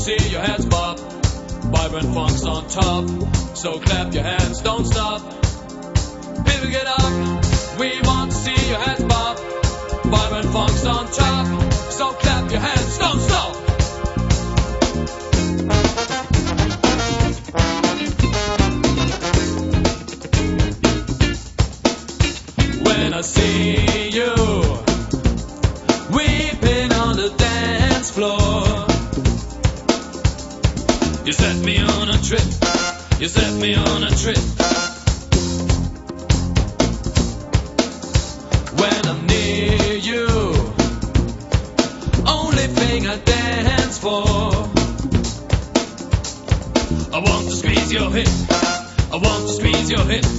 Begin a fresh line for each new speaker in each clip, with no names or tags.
see your heads bob. Vibrant funk's on top, so clap your hands, don't stop. People get up, we want to see your heads bob. Vibrant funk's on top, so clap your hands, don't stop. When I see you weeping on the dance floor, you set me on a trip, you set me on a trip. When I'm near you, only thing I dance for, I want to squeeze your hip, I want to squeeze your hip.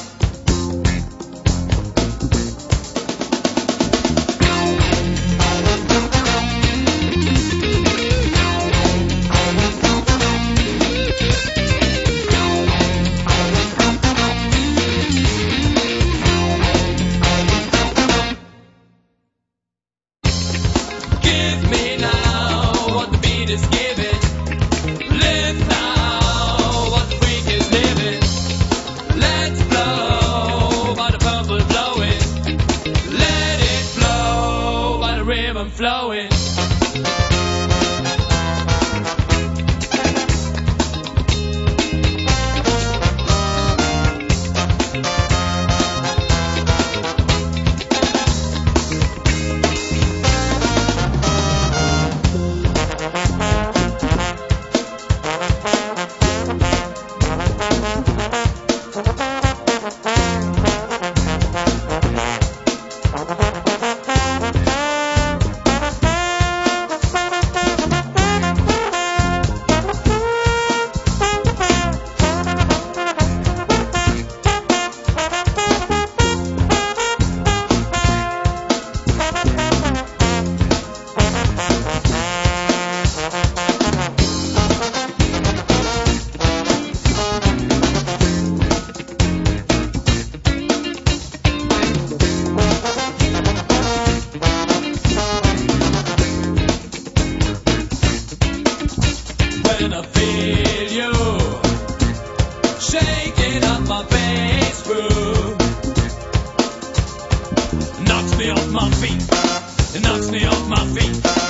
Flowing. When I feel you shaking up my bass groove, knocks me off my feet, it knocks me off my feet.